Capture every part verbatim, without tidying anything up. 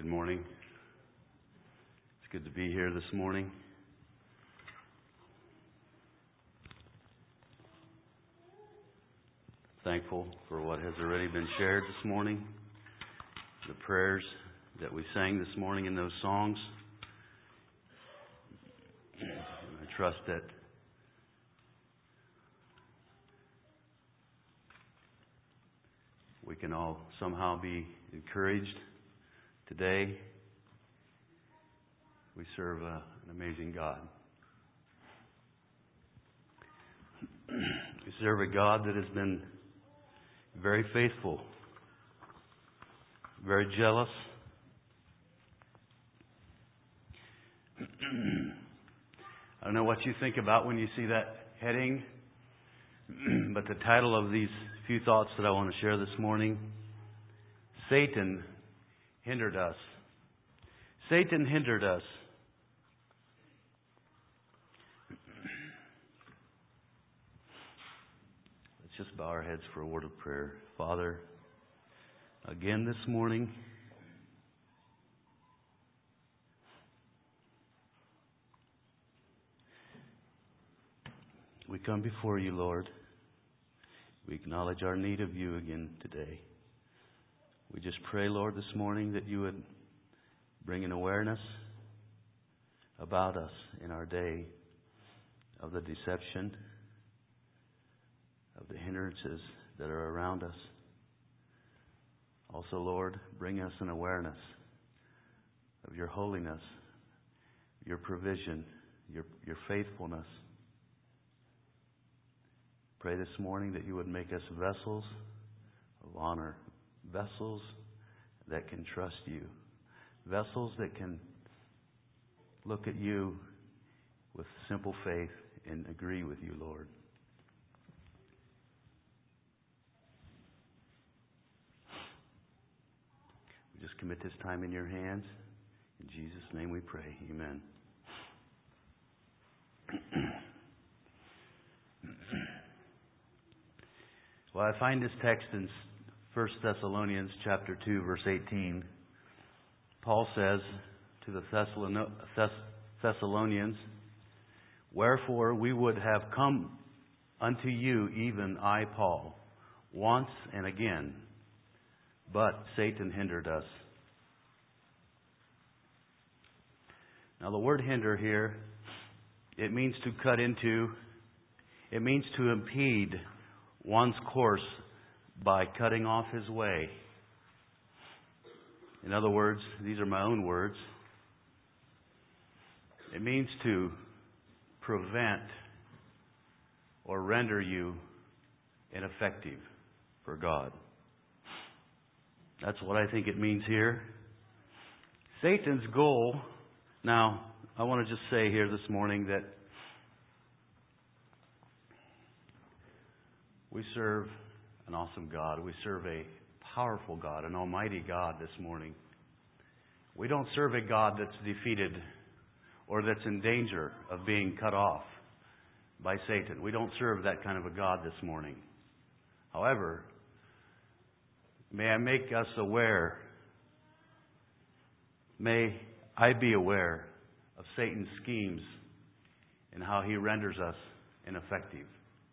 Good morning. It's good to be here this morning. Thankful for what has already been shared this morning, the prayers that we sang this morning in those songs. I trust that we can all somehow be encouraged today. We serve a, an amazing God. We serve a God that has been very faithful, very jealous. I don't know what you think about when you see that heading, but the title of these few thoughts that I want to share this morning, Satan hindered us. Satan hindered us. Let's just bow our heads for a word of prayer. Father, again this morning, we come before you, Lord. We acknowledge our need of you again today. We just pray, Lord, this morning that you would bring an awareness about us in our day of the deception, of the hindrances that are around us. Also, Lord, bring us an awareness of your holiness, your provision, your, your faithfulness. Pray this morning that you would make us vessels of honor, vessels that can trust you, vessels that can look at you with simple faith and agree with you, Lord. We just commit this time in your hands. In Jesus' name we pray. Amen. Well, I find this text in First Thessalonians chapter two, verse eighteen. Paul says to the Thessalonians, "Wherefore we would have come unto you, even I, Paul, once and again, but Satan hindered us." Now the word hinder here, it means to cut into, it means to impede one's course by cutting off his way. In other words, these are my own words. It means to prevent or render you ineffective for God. That's what I think it means here. Satan's goal, now I want to just say here this morning that we serve an awesome God. We serve a powerful God, an almighty God this morning. We don't serve a God that's defeated or that's in danger of being cut off by Satan. We don't serve that kind of a God this morning. However, may I make us aware, may I be aware of Satan's schemes and how he renders us ineffective,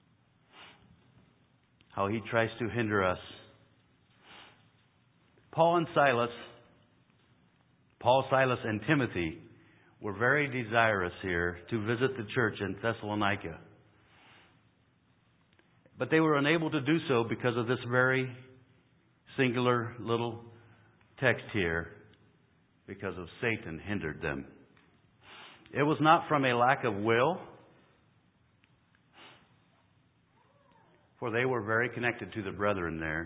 how he tries to hinder us. Paul and Silas, Paul, Silas, and Timothy were very desirous here to visit the church in Thessalonica. But they were unable to do so because of this very singular little text here, because of Satan hindered them. It was not from a lack of will, for they were very connected to the brethren there.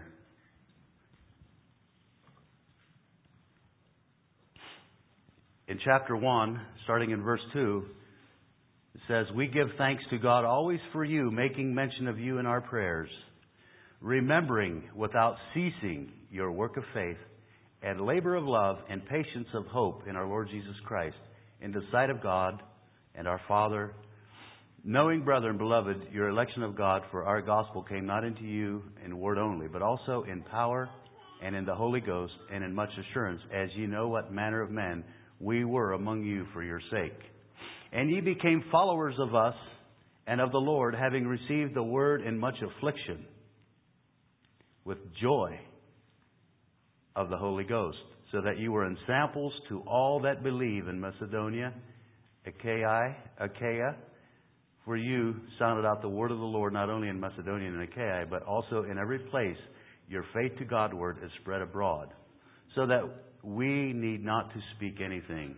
In chapter one, starting in verse two, it says, "We give thanks to God always for you, making mention of you in our prayers, remembering without ceasing your work of faith and labor of love and patience of hope in our Lord Jesus Christ, in the sight of God and our Father, knowing, brethren, beloved, your election of God, for our gospel came not into you in word only, but also in power and in the Holy Ghost, and in much assurance, as ye know what manner of men we were among you for your sake. And ye became followers of us and of the Lord, having received the word in much affliction, with joy of the Holy Ghost, so that you were ensamples to all that believe in Macedonia, Achaia, Achaia. For you sounded out the word of the Lord not only in Macedonia and Achaia, but also in every place. Your faith to Godward is spread abroad, so that we need not to speak anything.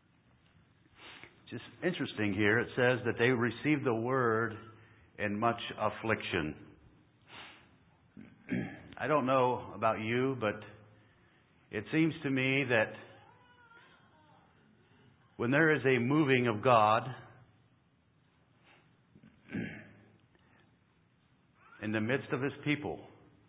Just interesting here, it says that they received the word in much affliction. I don't know about you, but it seems to me that when there is a moving of God in the midst of His people,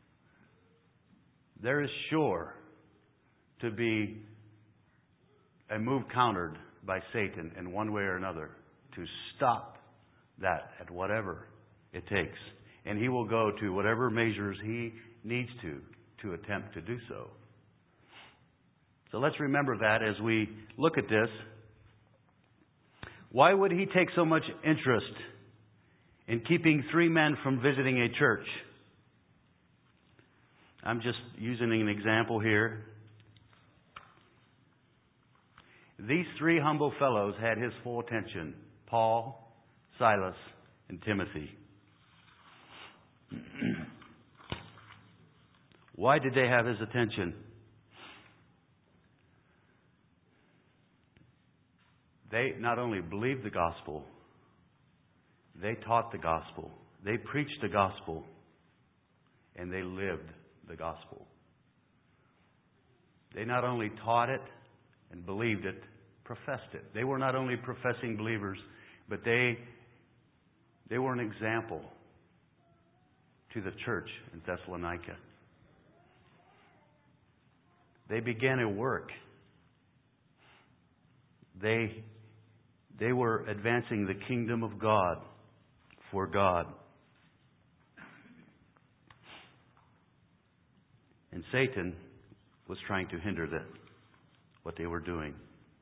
there is sure to be a move countered by Satan in one way or another to stop that at whatever it takes. And he will go to whatever measures he needs to to attempt to do so. So let's remember that as we look at this. Why would he take so much interest in keeping three men from visiting a church? I'm just using an example here. These three humble fellows had his full attention: Paul, Silas, and Timothy. Why did they have his attention? They not only believed the gospel, they taught the gospel, they preached the gospel, and they lived the gospel. They not only taught it and believed it, professed it. They were not only professing believers, but they they were an example to the church in Thessalonica. They began a work. They they were advancing the kingdom of God for God. And Satan was trying to hinder them, what they were doing.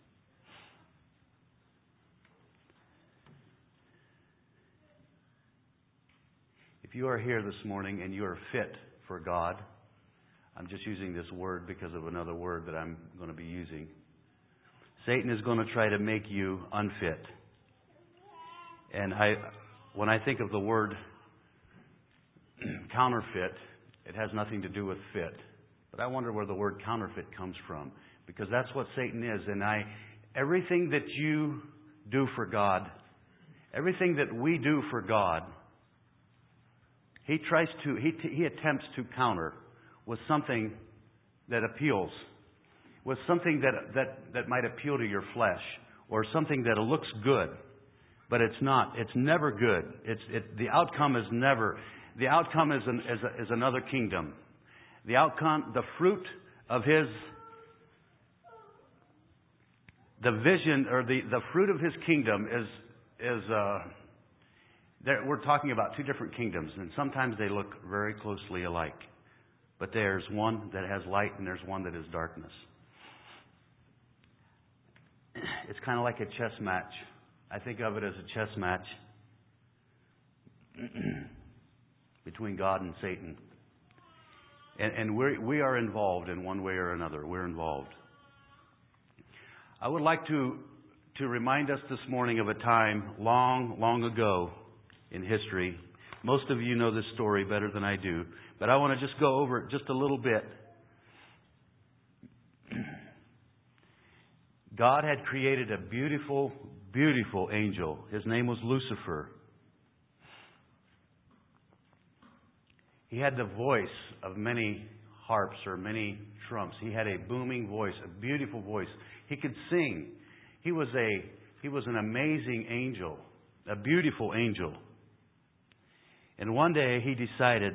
If you are here this morning and you are fit for God, I'm just using this word because of another word that I'm going to be using. Satan is going to try to make you unfit. And I, when I think of the word counterfeit, it has nothing to do with fit. But I wonder where the word counterfeit comes from, because that's what Satan is. And I, everything that you do for God, everything that we do for God, he tries to, he, he attempts to counter with something that appeals, with something that, that, that might appeal to your flesh, or something that looks good, but it's not. It's never good. It's, it, the outcome is never, the outcome is, an, is, a, is another kingdom. The outcome, the fruit of his, the vision, or the, the fruit of his kingdom is, is uh, there, we're talking about two different kingdoms, and sometimes they look very closely alike. But there's one that has light and there's one that is darkness. It's kind of like a chess match. I think of it as a chess match between God and Satan. And, and we're, we are involved in one way or another. We're involved. I would like to, to remind us this morning of a time long, long ago in history. Most of you know this story better than I do, but I want to just go over it just a little bit. God had created a beautiful, beautiful angel. His name was Lucifer. He had the voice of many harps or many trumps. He had a booming voice, a beautiful voice. He could sing. He was a he was an amazing angel, a beautiful angel. And one day he decided,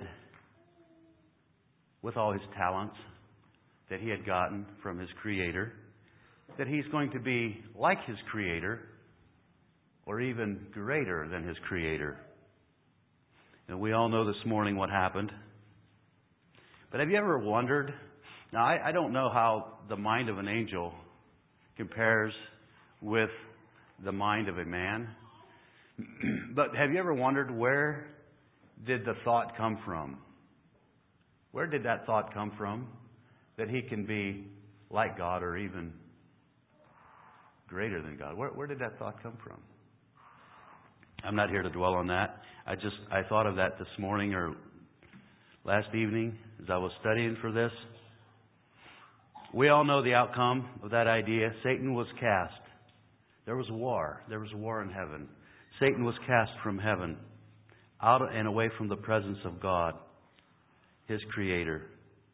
with all his talents that he had gotten from his Creator, that he's going to be like his Creator, or even greater than his Creator. And we all know this morning what happened. But have you ever wondered Now, I, I don't know how the mind of an angel compares with the mind of a man. But have you ever wondered, where did the thought come from? Where did that thought come from? That he can be like God or even greater than God. Where, where did that thought come from? I'm not here to dwell on that. I just, I thought of that this morning or last evening as I was studying for this. We all know the outcome of that idea. Satan was cast. There was war. There was war in heaven. Satan was cast from heaven, out and away from the presence of God, His Creator.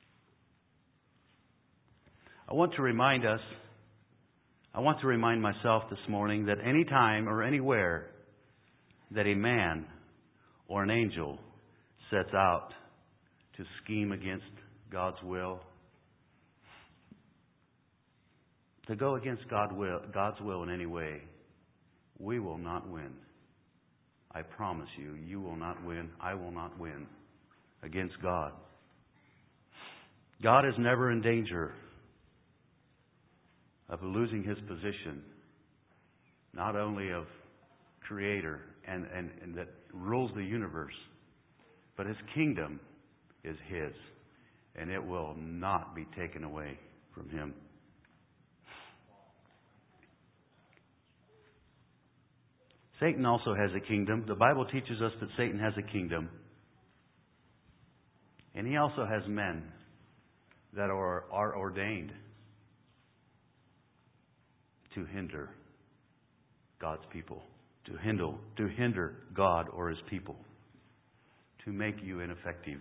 I want to remind us, I want to remind myself this morning that any time or anywhere that a man or an angel sets out to scheme against God's will, to go against God will, God's will in any way, we will not win. I promise you, you will not win. I will not win against God. God is never in danger of losing His position, not only of Creator and, and, and that rules the universe, but His kingdom is His, and it will not be taken away from Him. Satan also has a kingdom. The Bible teaches us that Satan has a kingdom. And he also has men that are, are ordained to hinder God's people, to hinder, to hinder God or His people, to make you ineffective.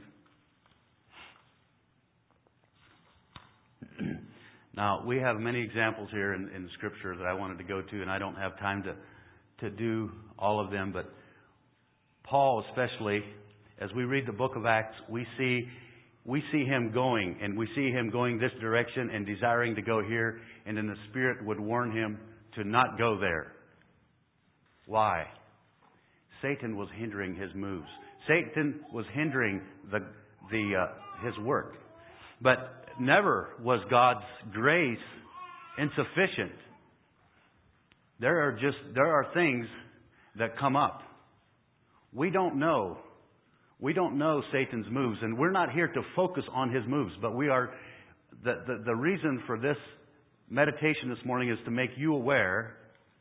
Now, we have many examples here in, in Scripture that I wanted to go to, and I don't have time to to do all of them, but Paul especially, as we read the book of Acts, we see we see him going, and we see him going this direction and desiring to go here, and then the Spirit would warn him to not go there. Why? Satan was hindering his moves. Satan was hindering the the uh, his work. But never was God's grace insufficient. There are just, there are things that come up. We don't know. We don't know Satan's moves, and we're not here to focus on his moves, but we are, the, the, the reason for this meditation this morning is to make you aware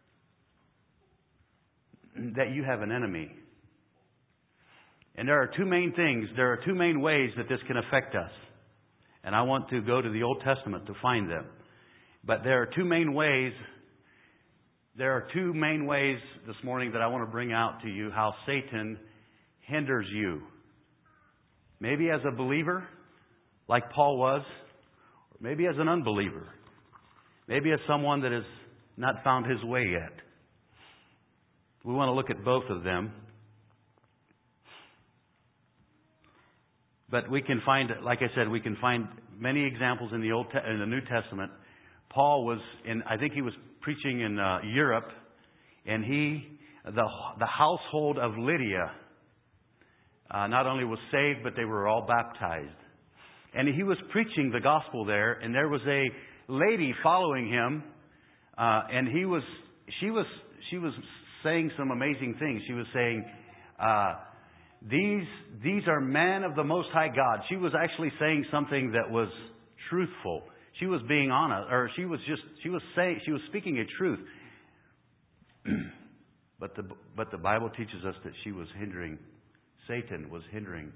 that you have an enemy. And there are two main things, there are two main ways that this can affect us. And I want to go to the Old Testament to find them. But there are two main ways There are two main ways this morning that I want to bring out to you how Satan hinders you. Maybe as a believer, like Paul was, or maybe as an unbeliever. Maybe as someone that has not found his way yet. We want to look at both of them. But we can find, like I said, we can find many examples in the Old Te- in the New Testament. Paul was in, I think he was preaching in uh, Europe, and he, the the household of Lydia, uh, not only was saved, but they were all baptized. And he was preaching the gospel there, and there was a lady following him, uh, and he was, she was, she was saying some amazing things. She was saying, uh, "These these are men of the Most High God." She was actually saying something that was truthful. She was being honest, or she was just, she was saying, she was speaking a truth. but the but the Bible teaches us that she was hindering, Satan was hindering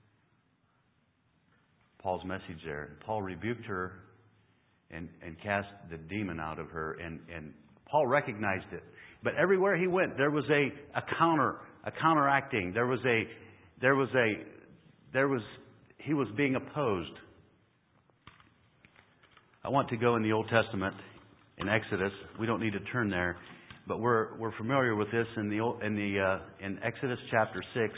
Paul's message there. Paul rebuked her and, and cast the demon out of her, and, and Paul recognized it. But everywhere he went, there was a, a counter, a counteracting. There was a, there was a, there was, he was being opposed. I want to go in the Old Testament, in Exodus. We don't need to turn there, but we're we're familiar with this in the in the uh, in Exodus chapter six.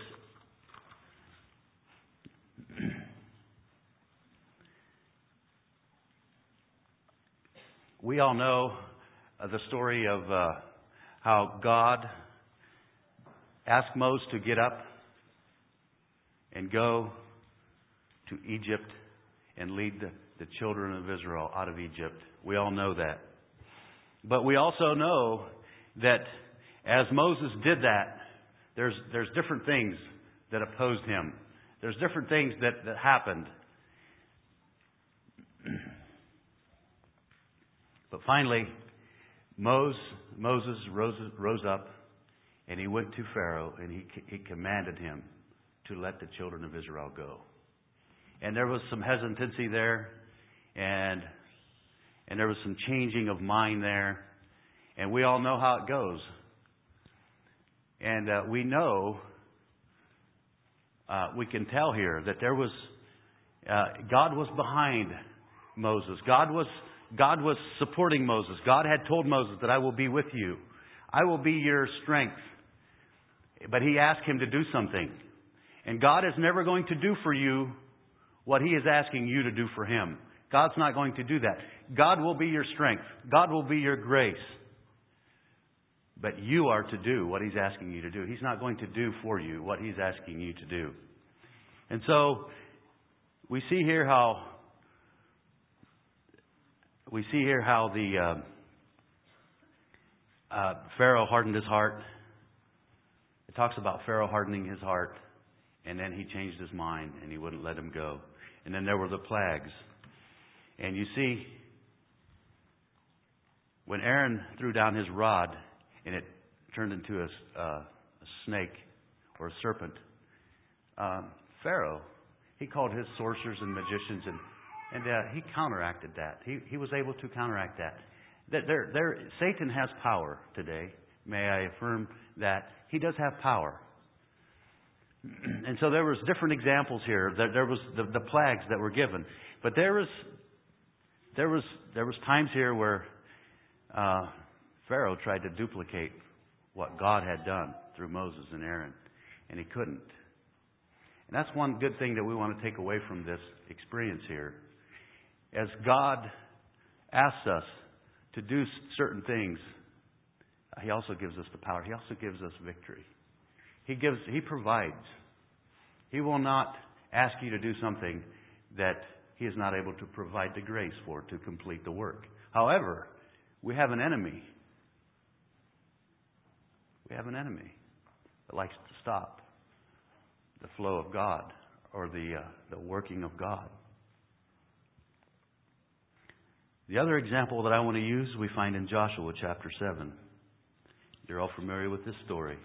We all know uh, the story of uh, how God asked Moses to get up and go to Egypt and lead the, the children of Israel out of Egypt. We all know that. But we also know that as Moses did that, there's, there's different things that opposed him. There's different things that, that happened. But finally, Moses, Moses rose, rose up and he went to Pharaoh and he, he commanded him to let the children of Israel go. And there was some hesitancy there, and and there was some changing of mind there. And we all know how it goes. And uh, we know, uh, we can tell here that there was, uh, God was behind Moses. God was, God was supporting Moses. God had told Moses that I will be with you. I will be your strength. But he asked him to do something. And God is never going to do for you what he is asking you to do for him. God's not going to do that. God will be your strength. God will be your grace. But you are to do what he's asking you to do. He's not going to do for you what he's asking you to do. And so we see here how we see here how the uh, uh, Pharaoh hardened his heart. It talks about Pharaoh hardening his heart, and then he changed his mind and he wouldn't let him go. And then there were the plagues. And you see, when Aaron threw down his rod and it turned into a, uh, a snake or a serpent, um, Pharaoh, he called his sorcerers and magicians, and and uh, he counteracted that. He he was able to counteract that. That there there Satan has power today. May I affirm that he does have power. And so there was different examples here. There, there was the, the plagues that were given, but there was there was there was times here where uh, Pharaoh tried to duplicate what God had done through Moses and Aaron, and he couldn't. And that's one good thing that we want to take away from this experience here. As God asks us to do certain things, he also gives us the power. He also gives us victory. He gives, He provides. He will not ask you to do something that He is not able to provide the grace for to complete the work. However, we have an enemy. We have an enemy that likes to stop the flow of God or the uh, the working of God. The other example that I want to use we find in Joshua chapter seven. You're all familiar with this story.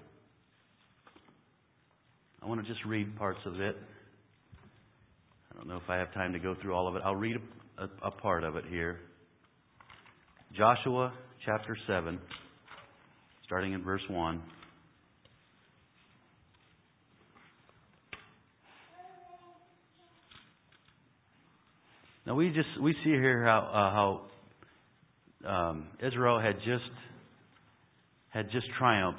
I want to just read parts of it. I don't know if I have time to go through all of it. I'll read a, a, a part of it here. Joshua chapter seven, starting in verse one. Now we just we see here how uh, how um, Israel had just had just triumphed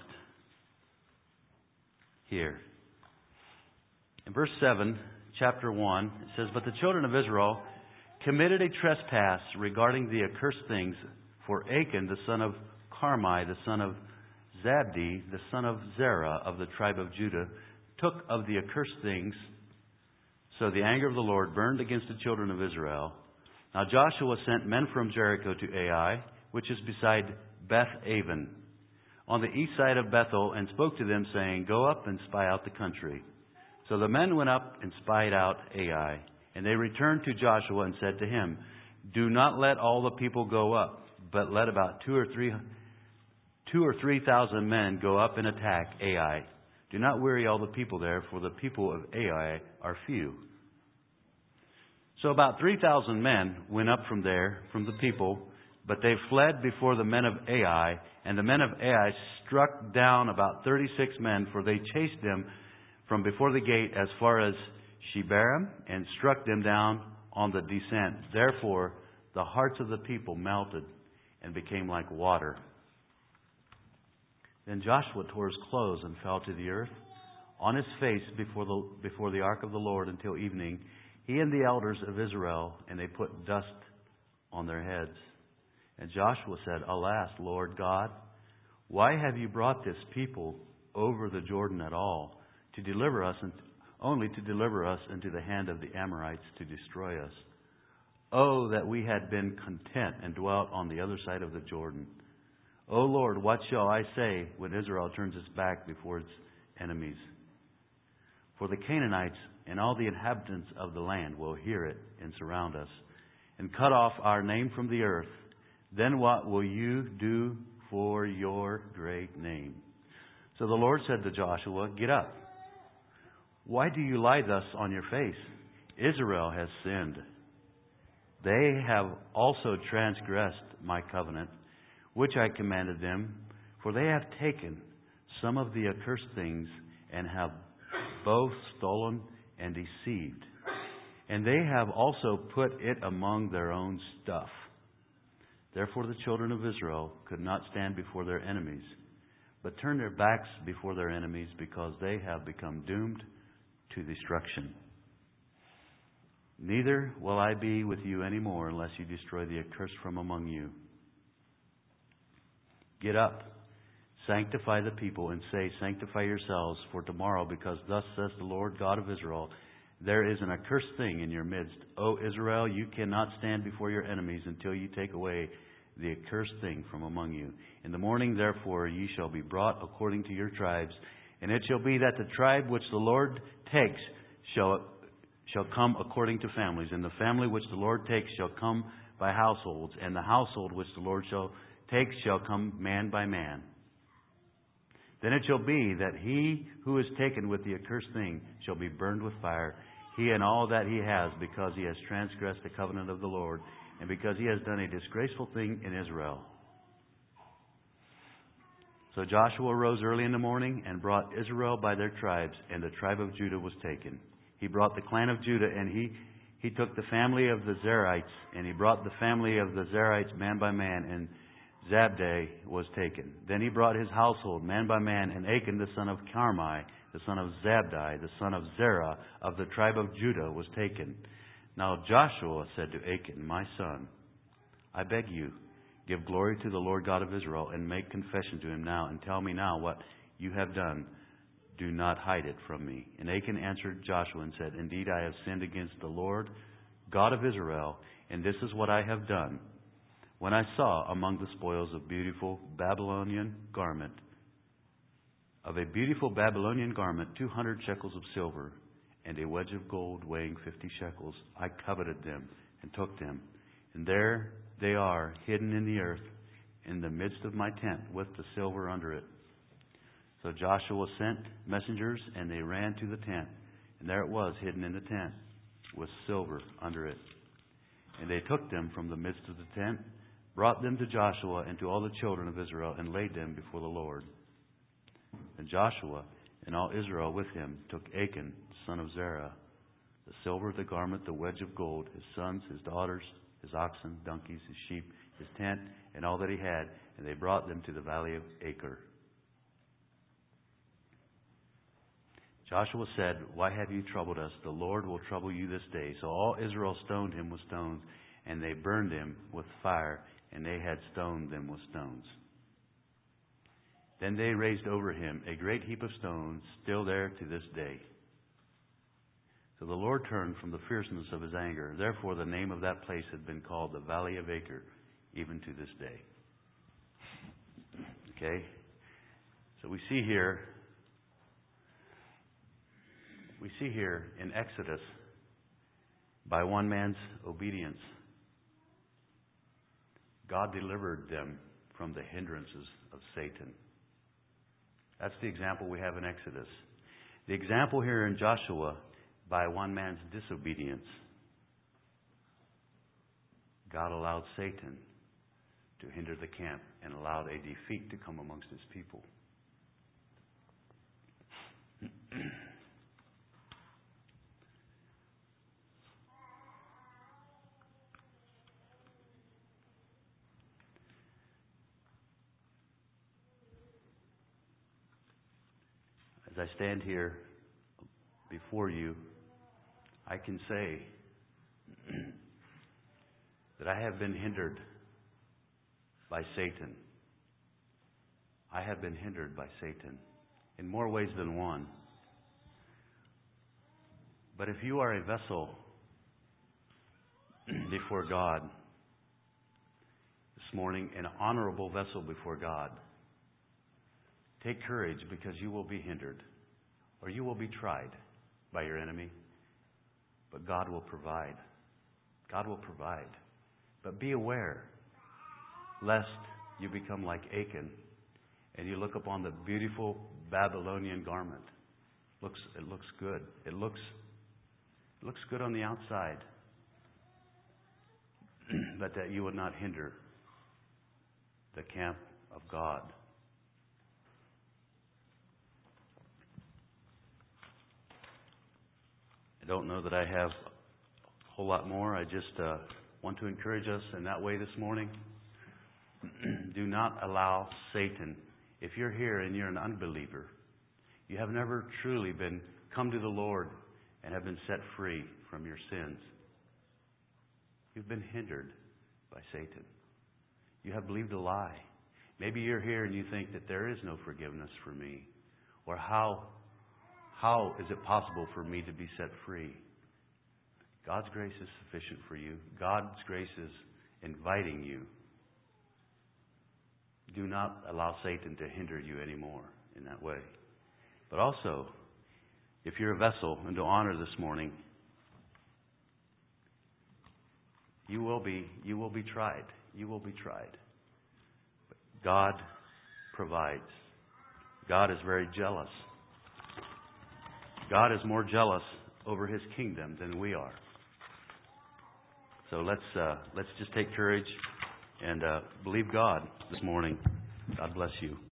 here. In verse seven, chapter one, it says, "But the children of Israel committed a trespass regarding the accursed things, for Achan, the son of Carmi, the son of Zabdi, the son of Zerah of the tribe of Judah, took of the accursed things. So the anger of the Lord burned against the children of Israel. Now Joshua sent men from Jericho to Ai, which is beside Beth-aven, on the east side of Bethel, and spoke to them, saying, Go up and spy out the country. So the men went up and spied out Ai. And they returned to Joshua and said to him, Do not let all the people go up, but let about two or three two or three thousand men go up and attack Ai. Do not weary all the people there, for the people of Ai are few." So about three thousand men went up from there, from the people, but they fled before the men of Ai, and the men of Ai struck down about thirty-six men, for they chased them from before the gate as far as Shebarim, and struck them down on the descent. Therefore, the hearts of the people melted and became like water. Then Joshua tore his clothes and fell to the earth on his face before the before the ark of the Lord until evening, he and the elders of Israel, and they put dust on their heads. And Joshua said, Alas, Lord God, why have you brought this people over the Jordan at all, to deliver us, and only to deliver us into the hand of the Amorites to destroy us? Oh, that we had been content and dwelt on the other side of the Jordan. O Lord, what shall I say when Israel turns its back before its enemies? For the Canaanites and all the inhabitants of the land will hear it and surround us, and cut off our name from the earth. Then what will you do for your great name? So the Lord said to Joshua, Get up. Why do you lie thus on your face? Israel has sinned. They have also transgressed my covenant, which I commanded them, for they have taken some of the accursed things and have both stolen and deceived. And they have also put it among their own stuff. Therefore the children of Israel could not stand before their enemies, but turned their backs before their enemies, because they have become doomed to destruction. Neither will I be with you any more unless you destroy the accursed from among you. Get up, sanctify the people, and say, Sanctify yourselves for tomorrow, because thus says the Lord God of Israel, there is an accursed thing in your midst. O Israel, you cannot stand before your enemies until you take away the accursed thing from among you. In the morning, therefore, ye shall be brought according to your tribes, and it shall be that the tribe which the Lord takes shall shall come according to families, and the family which the Lord takes shall come by households, and the household which the Lord shall take shall come man by man. Then it shall be that he who is taken with the accursed thing shall be burned with fire, he and all that he has, because he has transgressed the covenant of the Lord, and because he has done a disgraceful thing in Israel. So Joshua rose early in the morning and brought Israel by their tribes, and the tribe of Judah was taken. He brought the clan of Judah, and he, he took the family of the Zerites, and he brought the family of the Zerites man by man, and Zabdi was taken. Then he brought his household man by man, and Achan the son of Carmi, the son of Zabdi, the son of Zerah, of the tribe of Judah, was taken. Now Joshua said to Achan, My son, I beg you, give glory to the Lord God of Israel, and make confession to him now, and tell me now what you have done. Do not hide it from me. And Achan answered Joshua and said, Indeed, I have sinned against the Lord God of Israel, and this is what I have done. When I saw among the spoils a beautiful Babylonian garment, of a beautiful Babylonian garment, two hundred shekels of silver, and a wedge of gold weighing fifty shekels, I coveted them and took them. And there they are, hidden in the earth, in the midst of my tent, with the silver under it. So Joshua sent messengers, and they ran to the tent. And there it was, hidden in the tent, with silver under it. And they took them from the midst of the tent, brought them to Joshua and to all the children of Israel, and laid them before the Lord. And Joshua and all Israel with him took Achan, son of Zerah, the silver, the garment, the wedge of gold, his sons, his daughters, his oxen, donkeys, his sheep, his tent, and all that he had, and they brought them to the valley of Achor. Joshua said, Why have you troubled us? The Lord will trouble you this day. So all Israel stoned him with stones, and they burned him with fire, and they had stoned them with stones. Then they raised over him a great heap of stones, still there to this day. So the Lord turned from the fierceness of his anger. Therefore the name of that place had been called the Valley of Achor, even to this day. Okay? So we see here, we see here in Exodus, by one man's obedience, God delivered them from the hindrances of Satan. That's the example we have in Exodus. The example here in Joshua, by one man's disobedience, God allowed Satan to hinder the camp and allowed a defeat to come amongst his people. As I stand here before you, I can say that I have been hindered by Satan. I have been hindered by Satan in more ways than one. But if you are a vessel before God this morning, an honorable vessel before God. Take courage, because you will be hindered, or you will be tried by your enemy. But God will provide. God will provide. But be aware, lest you become like Achan, and you look upon the beautiful Babylonian garment. Looks, it looks good. It looks, it looks good on the outside. But that you would not hinder the camp of God. I don't know that I have a whole lot more. I just uh, want to encourage us in that way this morning. Do not allow Satan. If you're here and you're an unbeliever, you have never truly been come to the Lord and have been set free from your sins. You've been hindered by Satan. You have believed a lie. Maybe you're here and you think that there is no forgiveness for me. Or how, how is it possible for me to be set free? God's grace is sufficient for you. God's grace is inviting you. Do not allow Satan to hinder you anymore in that way. But also, if you're a vessel and to honor this morning, you will be you will be tried. You will be tried. But God provides. God is very jealous. God is more jealous over His kingdom than we are. So let's uh, let's just take courage and uh, believe God this morning. God bless you.